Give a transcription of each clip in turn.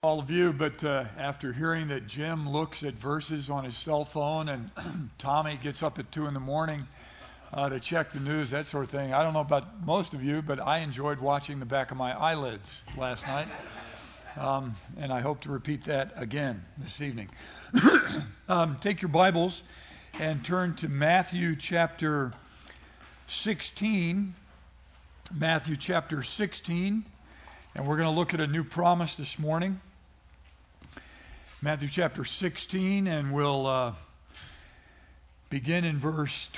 All of you, but after hearing that Jim looks at verses on his cell phone and Tommy gets up at 2 in the morning to check the news, that sort of thing, I don't know about most of you, but I enjoyed watching the back of my eyelids last night, and I hope to repeat that again this evening. Take your Bibles and turn to Matthew chapter 16. Matthew chapter 16, and we're going to look at a new promise this morning. Matthew chapter 16, and we'll begin in verse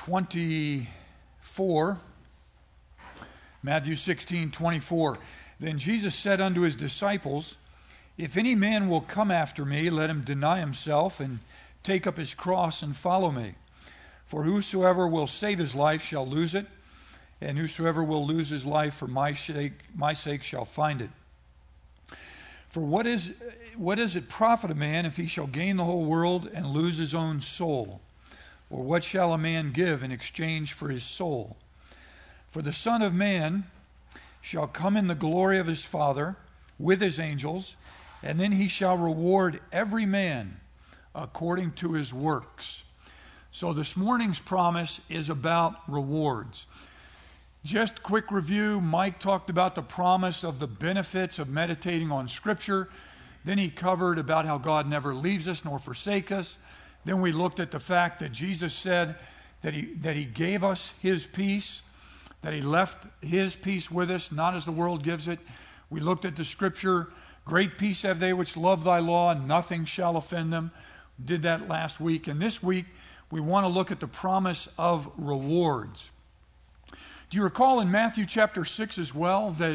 24. Matthew 16:24. Then Jesus said unto his disciples, If any man will come after me, let him deny himself and take up his cross and follow me. For whosoever will save his life shall lose it, and whosoever will lose his life for my sake shall find it. For what does it profit a man if he shall gain the whole world and lose his own soul? Or what shall a man give in exchange for his soul? For the Son of Man shall come in the glory of his Father with his angels, and then he shall reward every man according to his works. So this morning's promise is about rewards. Just quick review, Mike talked about the promise of the benefits of meditating on Scripture. Then he covered about how God never leaves us nor forsakes us. Then we looked at the fact that Jesus said that he gave us his peace, that he left his peace with us, not as the world gives it. We looked at the Scripture, great peace have they which love thy law, and nothing shall offend them. Did that last week. And this week, we want to look at the promise of rewards. Do you recall in Matthew chapter 6 as well that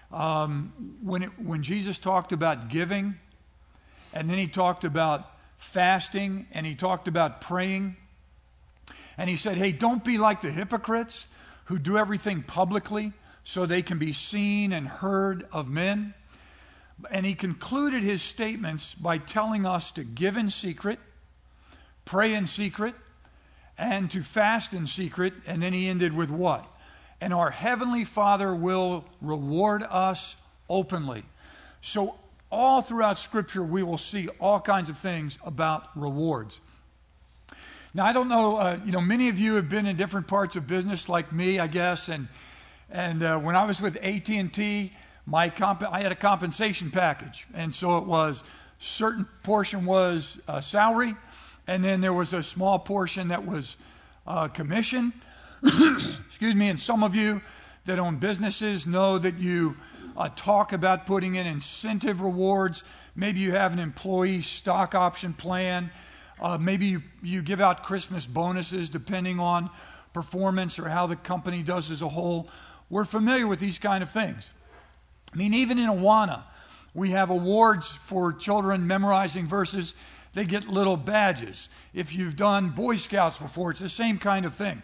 when Jesus talked about giving, and then he talked about fasting, and he talked about praying, and he said, hey, don't be like the hypocrites who do everything publicly so they can be seen and heard of men. And he concluded his statements by telling us to give in secret, pray in secret, and to fast in secret. And then he ended with what? And our Heavenly Father will reward us openly. So all throughout Scripture, we will see all kinds of things about rewards. Now, I don't know, many of you have been in different parts of business like me, I guess. And when I was with AT&T, I had a compensation package. And so it was, certain portion was salary, and then there was a small portion that was commission. Excuse me, and some of you that own businesses know that you talk about putting in incentive rewards. Maybe you have an employee stock option plan. Maybe you give out Christmas bonuses depending on performance or how the company does as a whole. We're familiar with these kind of things. I mean, even in Awana, we have awards for children memorizing verses. They get little badges. If you've done Boy Scouts before, it's the same kind of thing.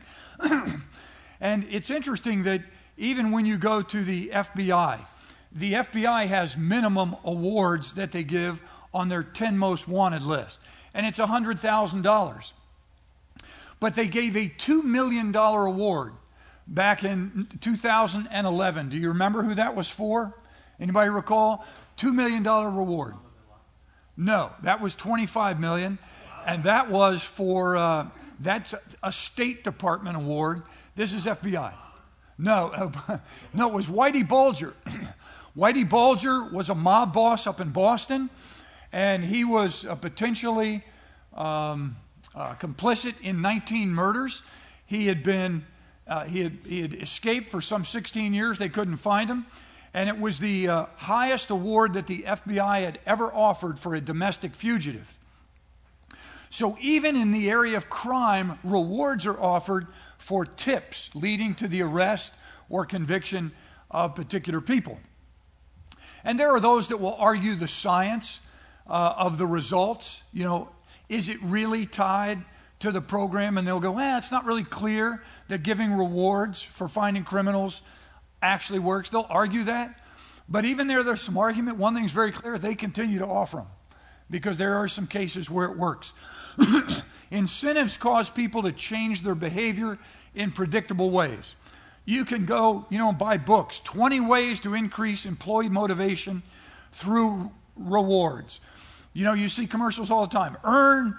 And it's interesting that even when you go to the FBI has minimum awards that they give on their 10 most wanted list. And it's $100,000. But they gave a $2 million award back in 2011. Do you remember who that was for? Anybody recall? $2 million reward. No, that was $25 million. And that was for... that's a State Department award. This is FBI. No, it was Whitey Bulger. Whitey Bulger was a mob boss up in Boston, and he was potentially complicit in 19 murders. He had escaped for some 16 years. They couldn't find him, and it was the highest award that the FBI had ever offered for a domestic fugitive. So even in the area of crime, rewards are offered for tips leading to the arrest or conviction of particular people. And there are those that will argue the science of the results. Is it really tied to the program? And they'll go, it's not really clear that giving rewards for finding criminals actually works. They'll argue that. But even there's some argument. One thing's very clear, they continue to offer them because there are some cases where it works. Incentives cause people to change their behavior in predictable ways. You can go, and buy books, 20 ways to increase employee motivation through rewards. You know, you see commercials all the time. Earn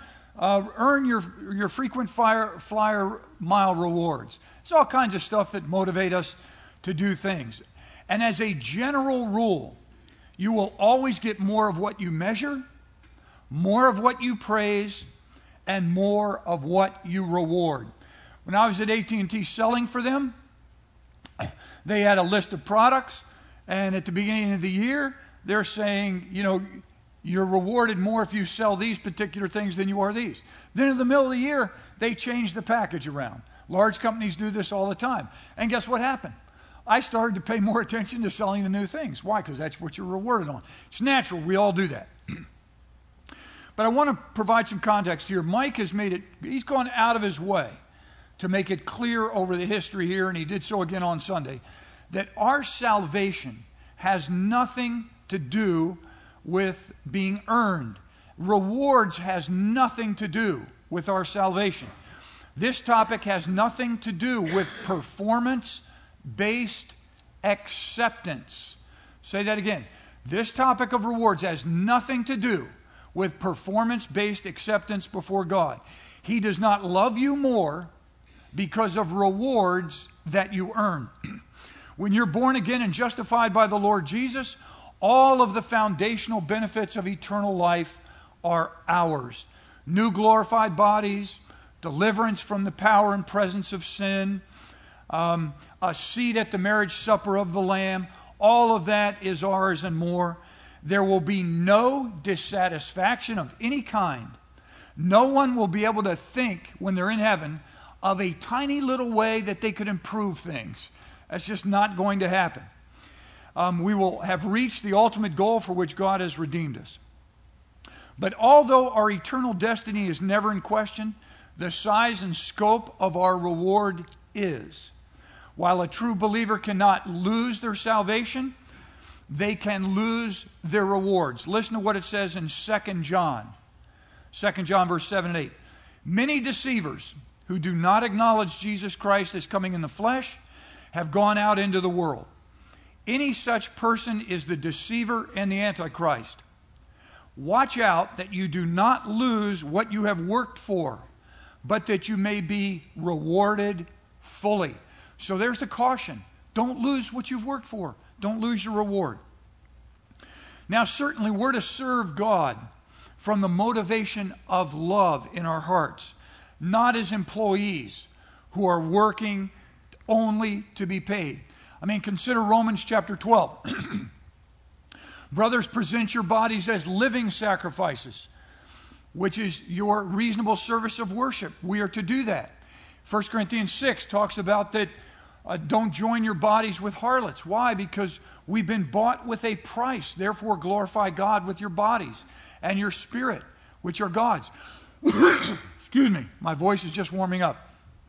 your frequent flyer mile rewards. There's all kinds of stuff that motivate us to do things. And as a general rule, you will always get more of what you measure, more of what you praise, and more of what you reward. When I was at AT&T selling for them, they had a list of products, and at the beginning of the year, they're saying, you know, you're rewarded more if you sell these particular things than you are these. Then in the middle of the year, they change the package around. Large companies do this all the time. And guess what happened? I started to pay more attention to selling the new things. Why? Because that's what you're rewarded on. It's natural. We all do that. But I want to provide some context here. Mike has made it, he's gone out of his way to make it clear over the history here, and he did so again on Sunday, that our salvation has nothing to do with being earned. Rewards has nothing to do with our salvation. This topic has nothing to do with performance-based acceptance. Say that again. This topic of rewards has nothing to do with performance-based acceptance before God. He does not love you more because of rewards that you earn. When you're born again and justified by the Lord Jesus, all of the foundational benefits of eternal life are ours. New glorified bodies, deliverance from the power and presence of sin, a seat at the marriage supper of the Lamb, all of that is ours and more. There will be no dissatisfaction of any kind. No one will be able to think when they're in heaven of a tiny little way that they could improve things. That's just not going to happen. We will have reached the ultimate goal for which God has redeemed us. But although our eternal destiny is never in question, the size and scope of our reward is. While a true believer cannot lose their salvation, they can lose their rewards. Listen to what it says in 2 John. 2 John verse 7 and 8. Many deceivers who do not acknowledge Jesus Christ as coming in the flesh have gone out into the world. Any such person is the deceiver and the Antichrist. Watch out that you do not lose what you have worked for, but that you may be rewarded fully. So there's the caution. Don't lose what you've worked for. Don't lose your reward. Now, certainly we're to serve God from the motivation of love in our hearts, not as employees who are working only to be paid. I mean, consider Romans chapter 12. Brothers, present your bodies as living sacrifices, which is your reasonable service of worship. We are to do that. 1 Corinthians 6 talks about that don't join your bodies with harlots. Why? Because we've been bought with a price. Therefore, glorify God with your bodies and your spirit, which are God's. Excuse me, my voice is just warming up.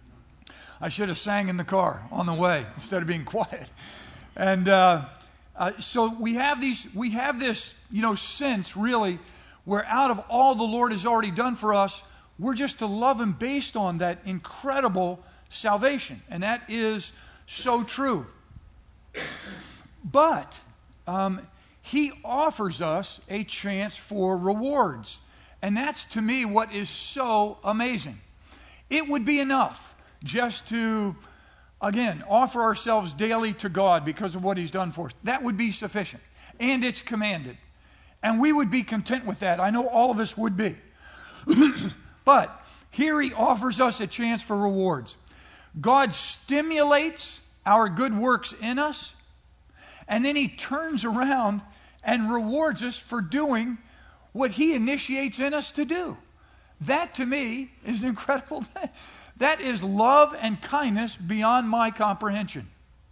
I should have sang in the car on the way instead of being quiet. And so we have this, sense really where out of all the Lord has already done for us, we're just to love Him based on that incredible salvation. And that is so true. But He offers us a chance for rewards. And that's, to me, what is so amazing. It would be enough just to, again, offer ourselves daily to God because of what He's done for us. That would be sufficient. And it's commanded. And we would be content with that. I know all of us would be. But here He offers us a chance for rewards. God stimulates our good works in us, and then He turns around and rewards us for doing what He initiates in us to do. That, to me, is an incredible thing. That is love and kindness beyond my comprehension.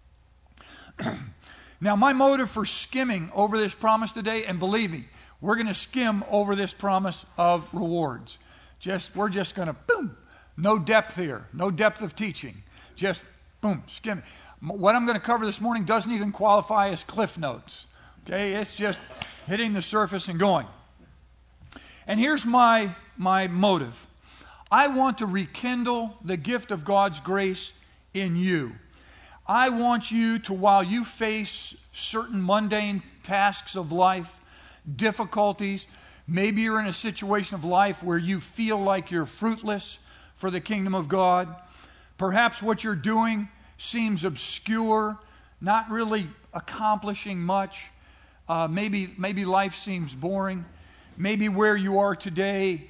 Now, my motive for skimming over this promise today, and believe me, we're going to skim over this promise of rewards. We're just going to, boom, no depth here, no depth of teaching. Just, boom, skim it. What I'm going to cover this morning doesn't even qualify as cliff notes. Okay, it's just hitting the surface and going. And here's my motive. I want to rekindle the gift of God's grace in you. I want you to, while you face certain mundane tasks of life, difficulties. Maybe you're in a situation of life where you feel like you're fruitless for the kingdom of God. Perhaps what you're doing seems obscure, not really accomplishing much. Maybe life seems boring. Maybe where you are today,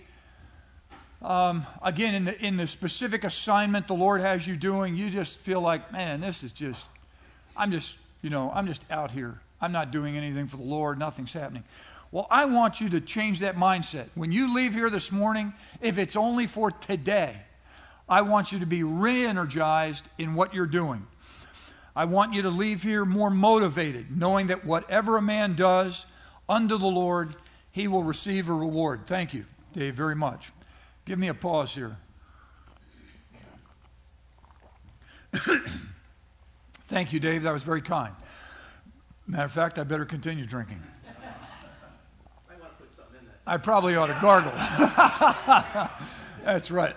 again, in the specific assignment the Lord has you doing, you just feel like, man, I'm just out here. I'm not doing anything for the Lord. Nothing's happening. Well, I want you to change that mindset. When you leave here this morning, if it's only for today, I want you to be re-energized in what you're doing. I want you to leave here more motivated, knowing that whatever a man does unto the Lord, he will receive a reward. Thank you, Dave, very much. Give me a pause here. Thank you, Dave. That was very kind. Matter of fact, I better continue drinking. I probably ought to gargle. That's right.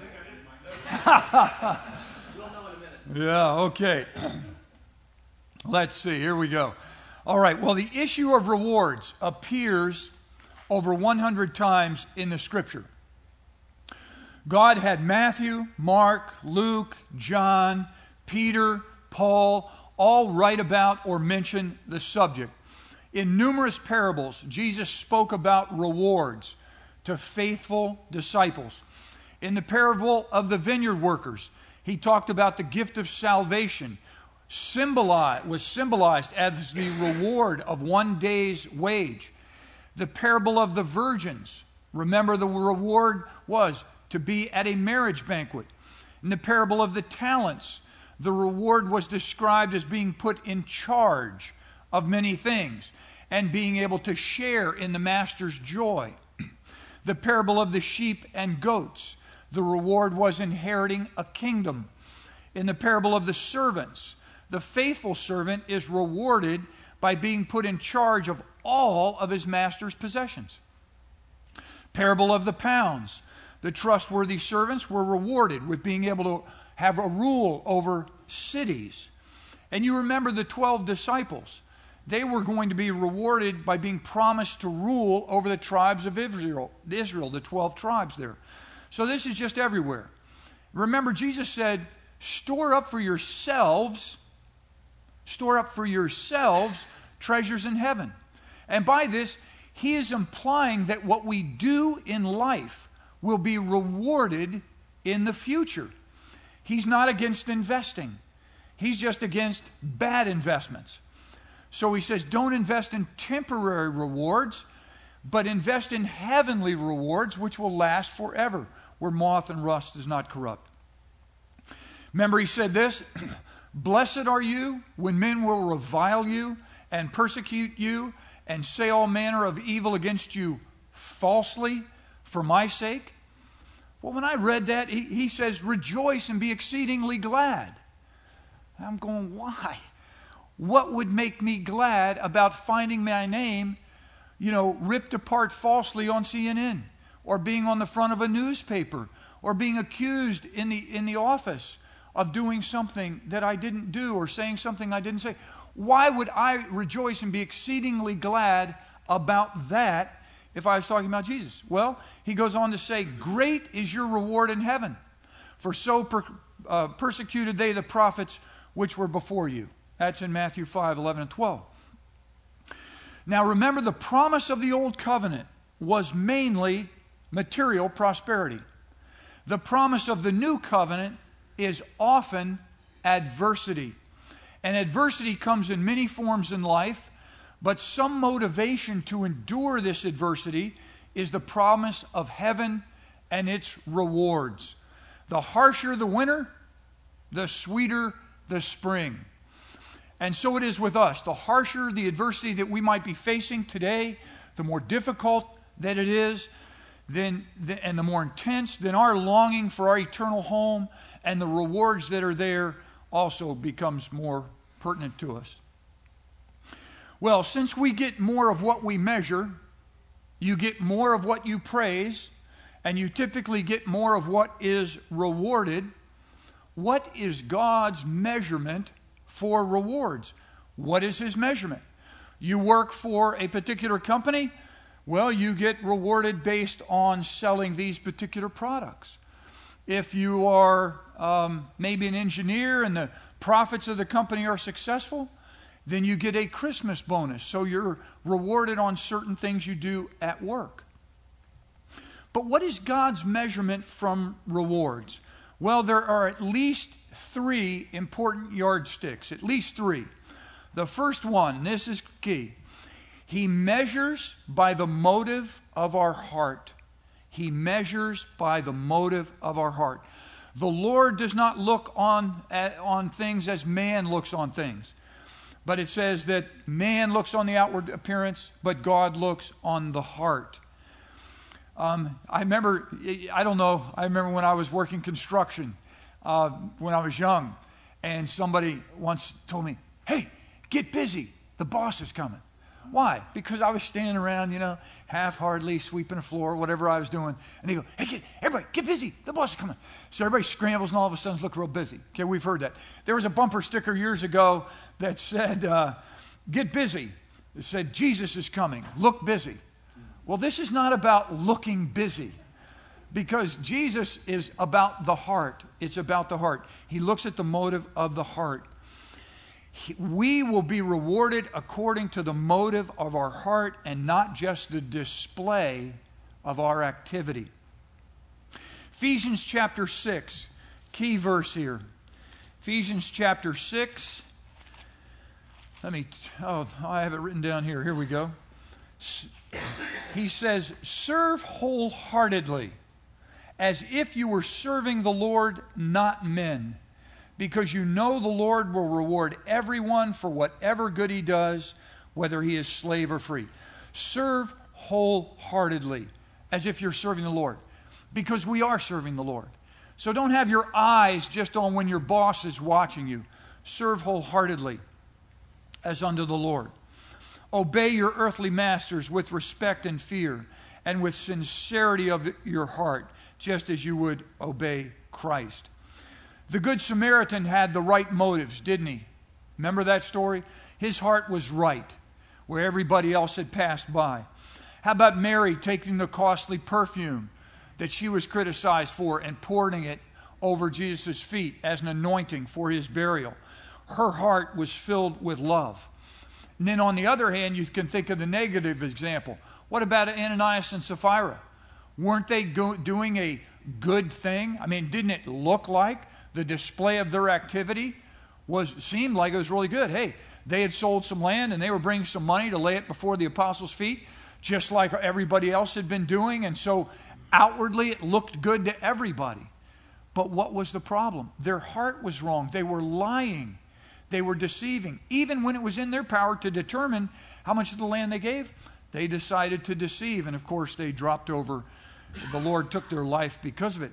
Yeah, okay. Let's see. Here we go. All right. Well, the issue of rewards appears over 100 times in the Scripture. God had Matthew, Mark, Luke, John, Peter, Paul all write about or mention the subject. In numerous parables, Jesus spoke about rewards to faithful disciples. In the parable of the vineyard workers, he talked about the gift of salvation was symbolized as the reward of one day's wage. The parable of the virgins, remember the reward was to be at a marriage banquet. In the parable of the talents, the reward was described as being put in charge of many things and being able to share in the master's joy. The parable of the sheep and goats, the reward was inheriting a kingdom. In the parable of the servants, the faithful servant is rewarded by being put in charge of all of his master's possessions. Parable of the pounds, the trustworthy servants were rewarded with being able to have a rule over cities. And you remember the 12 disciples. They were going to be rewarded by being promised to rule over the tribes of Israel, the 12 tribes there. So this is just everywhere. Remember, Jesus said, store up for yourselves treasures in heaven. And by this, he is implying that what we do in life will be rewarded in the future. He's not against investing. He's just against bad investments. So he says, don't invest in temporary rewards, but invest in heavenly rewards which will last forever, where moth and rust does not corrupt. Remember, he said this, blessed are you when men will revile you and persecute you and say all manner of evil against you falsely for my sake. Well, when I read that, he says, rejoice and be exceedingly glad. I'm going, why? What would make me glad about finding my name, ripped apart falsely on CNN, or being on the front of a newspaper, or being accused in the office of doing something that I didn't do or saying something I didn't say? Why would I rejoice and be exceedingly glad about that if I was talking about Jesus? Well, he goes on to say, great is your reward in heaven, for so persecuted they the prophets which were before you. That's in Matthew 5, 11 and 12. Now remember, the promise of the old covenant was mainly material prosperity. The promise of the new covenant is often adversity. And adversity comes in many forms in life, but some motivation to endure this adversity is the promise of heaven and its rewards. The harsher the winter, the sweeter the spring. And so it is with us. The harsher the adversity that we might be facing today, the more difficult that it is, and the more intense, then our longing for our eternal home and the rewards that are there also becomes more pertinent to us. Well, since we get more of what we measure, you get more of what you praise, and you typically get more of what is rewarded, what is God's measurement for rewards? What is his measurement? You work for a particular company, well, you get rewarded based on selling these particular products. If you are maybe an engineer and the profits of the company are successful, then you get a Christmas bonus. So you're rewarded on certain things you do at work. But what is God's measurement from rewards? Well, there are at least 3 important yardsticks, at least 3. The first one, this is key. He measures by the motive of our heart. He measures by the motive of our heart. The Lord does not look on things as man looks on things. But it says that man looks on the outward appearance, but God looks on the heart. I remember when I was working construction when I was young, and somebody once told me, "Hey, get busy. The boss is coming." Why? Because I was standing around, half-heartedly sweeping the floor, whatever I was doing. And they go, "Hey, everybody, get busy. The boss is coming." So everybody scrambles and all of a sudden look real busy. Okay, we've heard that. There was a bumper sticker years ago that said, "Get busy." It said, "Jesus is coming. Look busy." Well, this is not about looking busy, because Jesus is about the heart. It's about the heart. He looks at the motive of the heart. We will be rewarded according to the motive of our heart and not just the display of our activity. Ephesians chapter 6, key verse here. Ephesians chapter 6. I have it written down here. Here we go. He says, "Serve wholeheartedly, as if you were serving the Lord, not men, because you know the Lord will reward everyone for whatever good he does, whether he is slave or free." Serve wholeheartedly, as if you're serving the Lord, because we are serving the Lord. So don't have your eyes just on when your boss is watching you. Serve wholeheartedly, as unto the Lord. Obey your earthly masters with respect and fear, and with sincerity of your heart, just as you would obey Christ. The Good Samaritan had the right motives, didn't he? Remember that story? His heart was right, where everybody else had passed by. How about Mary taking the costly perfume that she was criticized for and pouring it over Jesus' feet as an anointing for his burial? Her heart was filled with love. And then on the other hand, you can think of the negative example. What about Ananias and Sapphira? Weren't they doing a good thing? I mean, didn't it look like the display of their activity seemed like it was really good? Hey, they had sold some land and they were bringing some money to lay it before the apostles' feet, just like everybody else had been doing. And so outwardly it looked good to everybody. But what was the problem? Their heart was wrong. They were lying. They were deceiving. Even when it was in their power to determine how much of the land they gave, they decided to deceive. And of course, they dropped over. The Lord took their life because of it.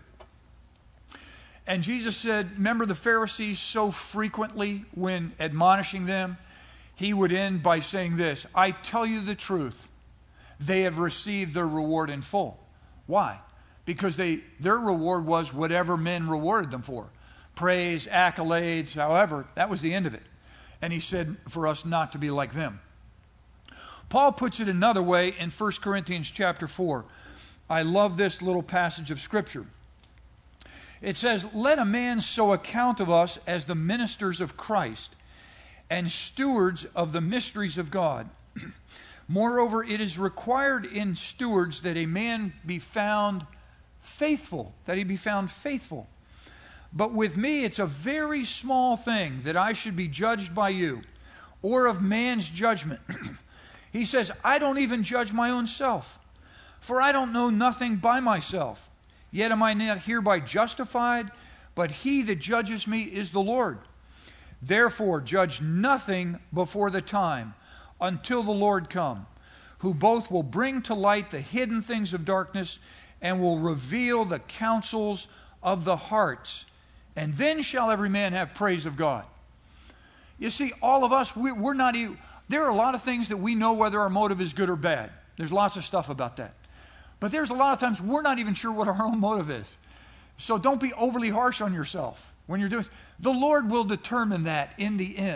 And Jesus said, remember the Pharisees so frequently when admonishing them, he would end by saying this, "I tell you the truth, they have received their reward in full." Why? Because their reward was whatever men rewarded them for. Praise, accolades, however, that was the end of it. And he said for us not to be like them. Paul puts it another way in 1 Corinthians chapter 4. I love this little passage of Scripture. It says, "Let a man so account of us as the ministers of Christ and stewards of the mysteries of God. Moreover, it is required in stewards that a man be found faithful, that he be found faithful. But with me, it's a very small thing that I should be judged by you, or of man's judgment." He says, "I don't even judge my own self, for I don't know nothing by myself. Yet am I not hereby justified, but he that judges me is the Lord. Therefore judge nothing before the time, until the Lord come, who both will bring to light the hidden things of darkness and will reveal the counsels of the hearts. And then shall every man have praise of God." You see, all of us, we're not even, there are a lot of things that we know whether our motive is good or bad. There's lots of stuff about that. But there's a lot of times we're not even sure what our own motive is. So don't be overly harsh on yourself when you're doing. The Lord will determine that in the end.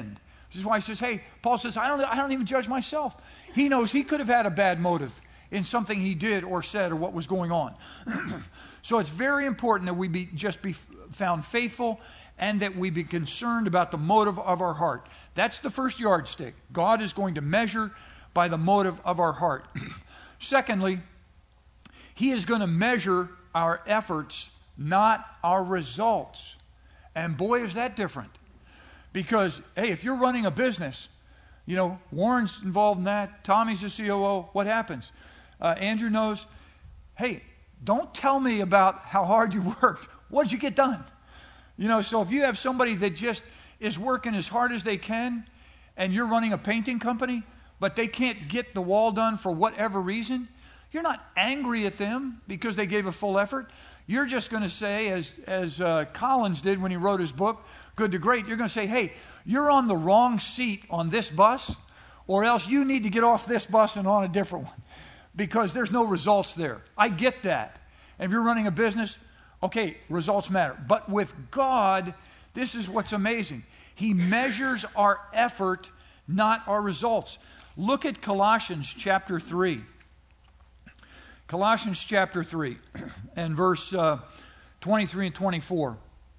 This is why he says, hey, Paul says, I don't even judge myself. He knows he could have had a bad motive in something he did or said or what was going on. So it's very important that we be found faithful and that we be concerned about the motive of our heart. That's the first yardstick. God is going to measure by the motive of our heart. Secondly, he is going to measure our efforts, not our results. And boy, is that different. Because, hey, if you're running a business, you know, Warren's involved in that, Tommy's the COO, what happens? Andrew knows, hey, don't tell me about how hard you worked. What did you get done? You know, so if you have somebody that just is working as hard as they can, and you're running a painting company, but they can't get the wall done for whatever reason, you're not angry at them because they gave a full effort. You're just going to say, as Collins did when he wrote his book, Good to Great, you're going to say, hey, you're on the wrong seat on this bus, or else you need to get off this bus and on a different one, because there's no results there. I get that. And if you're running a business, okay, results matter. But with God, this is what's amazing. He measures our effort, not our results. Look at Colossians chapter 3. Colossians chapter 3 and verse 23 and 24.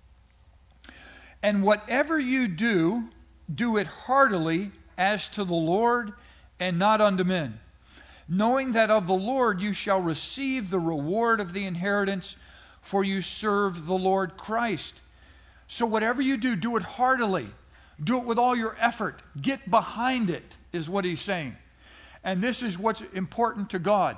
And whatever you do, do it heartily as to the Lord and not unto men, knowing that of the Lord you shall receive the reward of the inheritance, for you serve the Lord Christ. So whatever you do, do it heartily. Do it with all your effort. Get behind it, is what he's saying. And this is what's important to God.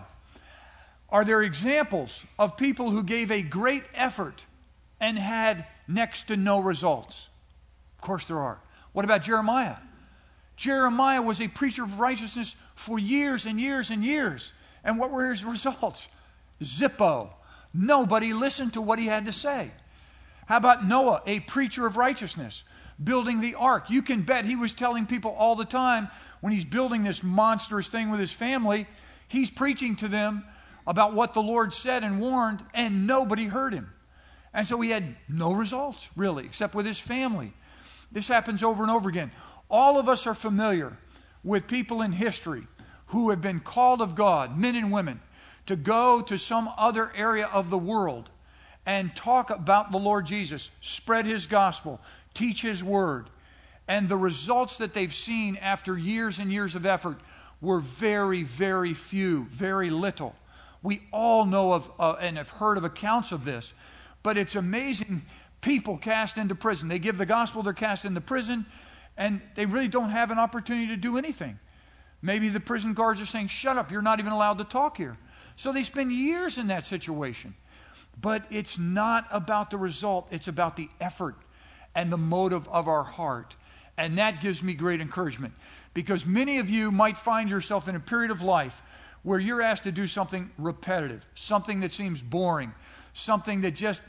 Are there examples of people who gave a great effort and had next to no results? Of course there are. What about Jeremiah? Jeremiah was a preacher of righteousness for years and years and years. And what were his results? Zippo. Nobody listened to what he had to say. How about Noah, a preacher of righteousness, building the ark? You can bet he was telling people all the time when he's building this monstrous thing with his family, he's preaching to them about what the Lord said and warned, and nobody heard him. And so he had no results, really, except with his family. This happens over and over again. All of us are familiar with people in history who have been called of God, men and women, to go to some other area of the world and talk about the Lord Jesus, spread his gospel, teach his word. And the results that they've seen after years and years of effort were very, very few, very little. We all know of and have heard of accounts of this, but it's amazing. People cast into prison. They give the gospel, they're cast into prison, and they really don't have an opportunity to do anything. Maybe the prison guards are saying, shut up, you're not even allowed to talk here. So they spend years in that situation. But it's not about the result, it's about the effort and the motive of our heart. And that gives me great encouragement, because many of you might find yourself in a period of life where you're asked to do something repetitive, something that seems boring, something that just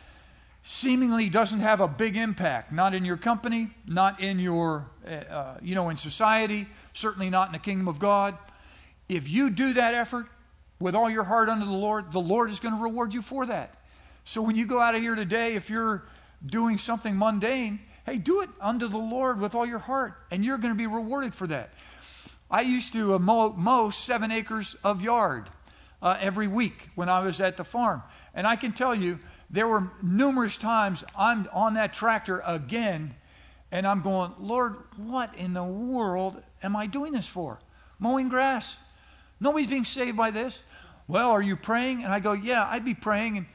seemingly doesn't have a big impact, not in your company, not in your, in society, certainly not in the kingdom of God. If you do that effort with all your heart unto the Lord is going to reward you for that. So when you go out of here today, if you're doing something mundane, hey, do it unto the Lord with all your heart, and you're going to be rewarded for that. I used to mow 7 acres of yard every week when I was at the farm. And I can tell you, there were numerous times I'm on that tractor again, and I'm going, Lord, what in the world am I doing this for? Mowing grass. Nobody's being saved by this. Well, are you praying? And I go, yeah, I'd be praying in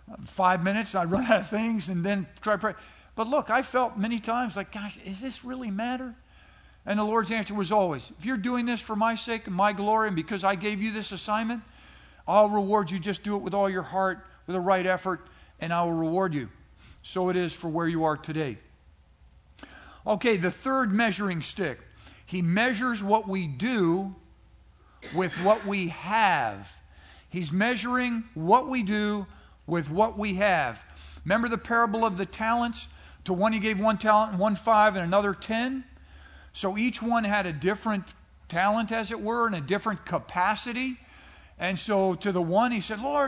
5 minutes. I'd run out of things and then try to pray. But look, I felt many times like, gosh, does this really matter? And the Lord's answer was always, if you're doing this for my sake and my glory, and because I gave you this assignment, I'll reward you. Just do it with all your heart, with the right effort, and I will reward you. So it is for where you are today. Okay, the third measuring stick. He measures what we do with what we have. He's measuring what we do with what we have. Remember the parable of the talents? To one he gave 1 talent and 1 5 and another 10. So each one had a different talent, as it were, and a different capacity. And so to the one he said, Lord,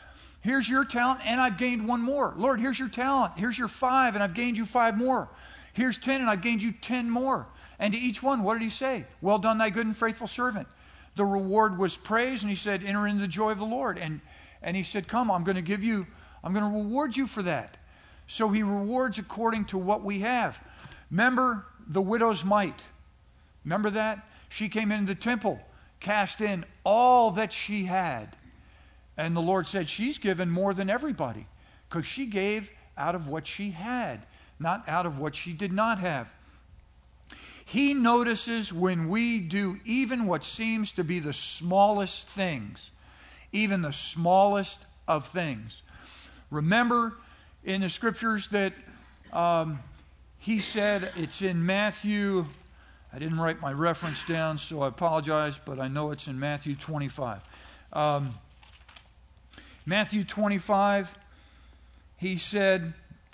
here's your talent, and I've gained 1 more. Lord, here's your talent. Here's your 5, and I've gained you 5 more. Here's 10, and I've gained you 10 more. And to each one, what did he say? Well done, thy good and faithful servant. The reward was praise, and he said, enter into the joy of the Lord. And he said, come, I'm going to reward you for that. So he rewards according to what we have. Remember the widow's mite. Remember that? She came into the temple, cast in all that she had. And the Lord said, she's given more than everybody, because she gave out of what she had, not out of what she did not have. He notices when we do even what seems to be the smallest things, even the smallest of things. Remember in the scriptures that he said, it's in Matthew, I didn't write my reference down, so I apologize, but I know it's in Matthew 25. Matthew 25, he said,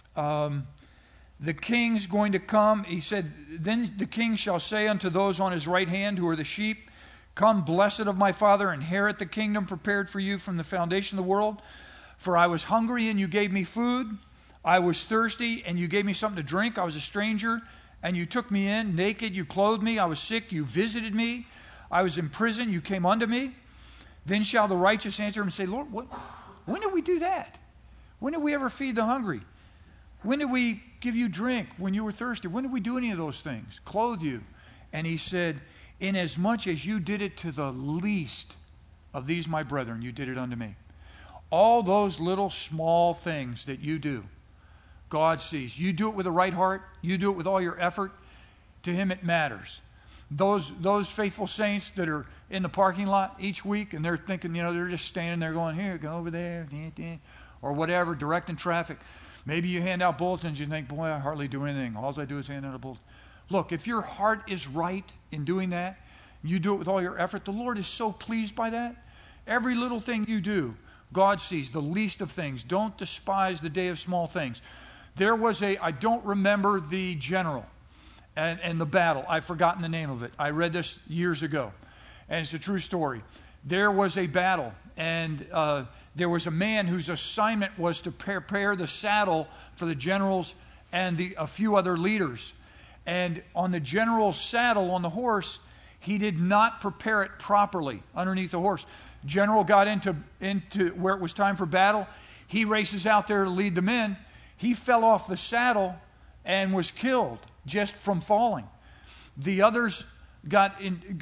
the king's going to come. He said, then the king shall say unto those on his right hand, who are the sheep, come, blessed of my Father, inherit the kingdom prepared for you from the foundation of the world. For I was hungry, and you gave me food. I was thirsty, and you gave me something to drink. I was a stranger, and you took me in. Naked, you clothed me. I was sick, you visited me. I was in prison, you came unto me. Then shall the righteous answer him and say, Lord, when did we do that? When did we ever feed the hungry? When did we give you drink when you were thirsty? When did we do any of those things? Clothe you. And he said, inasmuch as you did it to the least of these my brethren, you did it unto me. All those little small things that you do, God sees. You do it with the right heart. You do it with all your effort. To him it matters. Those faithful saints that are in the parking lot each week, and they're thinking, they're just standing there going, here, go over there, or whatever, directing traffic. Maybe you hand out bulletins, you think, boy, I hardly do anything. All I do is hand out a bulletin. Look, if your heart is right in doing that, you do it with all your effort, the Lord is so pleased by that. Every little thing you do, God sees, the least of things. Don't despise the day of small things. There was I don't remember the general and the battle. I've forgotten the name of it. I read this years ago, and it's a true story. There was a battle, and there was a man whose assignment was to prepare the saddle for the generals and a few other leaders. And on the general's saddle on the horse, he did not prepare it properly underneath the horse. General got into where it was time for battle. He races out there to lead the men. He fell off the saddle and was killed just from falling. The others got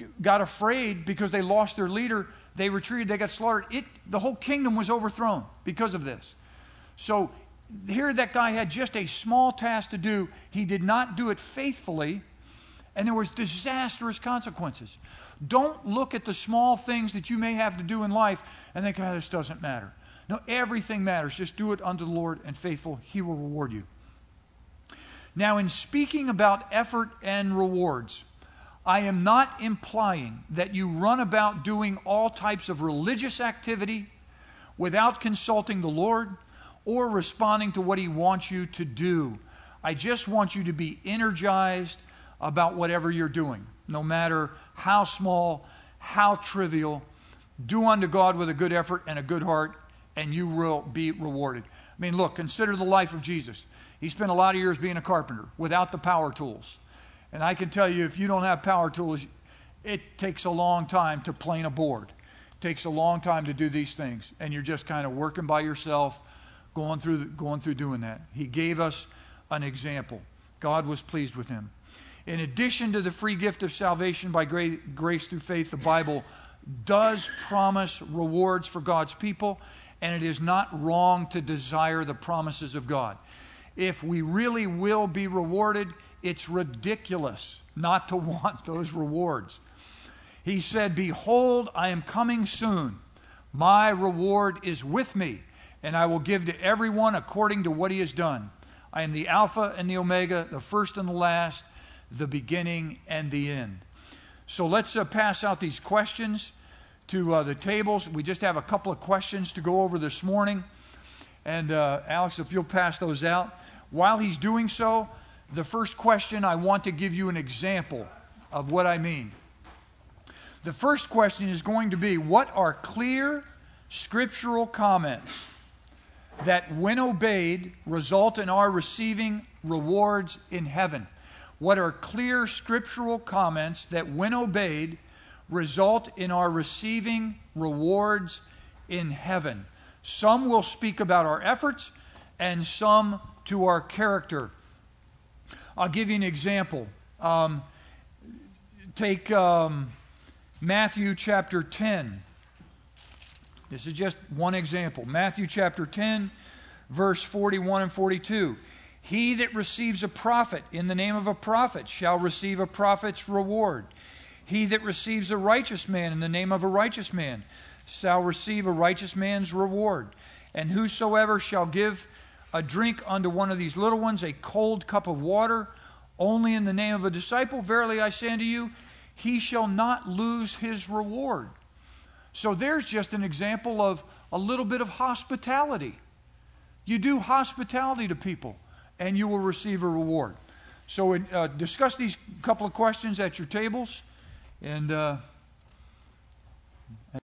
afraid because they lost their leader. They retreated. They got slaughtered. The whole kingdom was overthrown because of this. So here that guy had just a small task to do. He did not do it faithfully, and there was disastrous consequences. Don't look at the small things that you may have to do in life and think, this doesn't matter. No, everything matters. Just do it unto the Lord and faithful. He will reward you. Now, in speaking about effort and rewards, I am not implying that you run about doing all types of religious activity without consulting the Lord or responding to what He wants you to do. I just want you to be energized about whatever you're doing, no matter how small, how trivial. Do unto God with a good effort and a good heart, and you will be rewarded. I mean, look, consider the life of Jesus. He spent a lot of years being a carpenter without the power tools. And I can tell you, if you don't have power tools, it takes a long time to plane a board. It takes a long time to do these things. And you're just kind of working by yourself, going through doing that. He gave us an example. God was pleased with him. In addition to the free gift of salvation by grace through faith, the Bible does promise rewards for God's people, and it is not wrong to desire the promises of God. If we really will be rewarded, it's ridiculous not to want those rewards. He said, behold, I am coming soon. My reward is with me, and I will give to everyone according to what he has done. I am the Alpha and the Omega, the first and the last, the beginning and the end. So let's pass out these questions to the tables. We just have a couple of questions to go over this morning. And Alex, if you'll pass those out. While he's doing so, the first question, I want to give you an example of what I mean. The first question is going to be, what are clear scriptural comments that, when obeyed, result in our receiving rewards in heaven? what are clear scriptural comments that, when obeyed, result in our receiving rewards in heaven. Some will speak about our efforts, and some to our character. I'll give you an example. Take Matthew chapter 10. This is just one example. Matthew chapter 10, verse 41 and 42. He that receives a prophet in the name of a prophet shall receive a prophet's reward. He that receives a righteous man in the name of a righteous man shall receive a righteous man's reward. And whosoever shall give a drink unto one of these little ones, a cold cup of water, only in the name of a disciple, verily I say unto you, he shall not lose his reward. So there's just an example of a little bit of hospitality. You do hospitality to people, and you will receive a reward. So discuss these couple of questions at your tables, and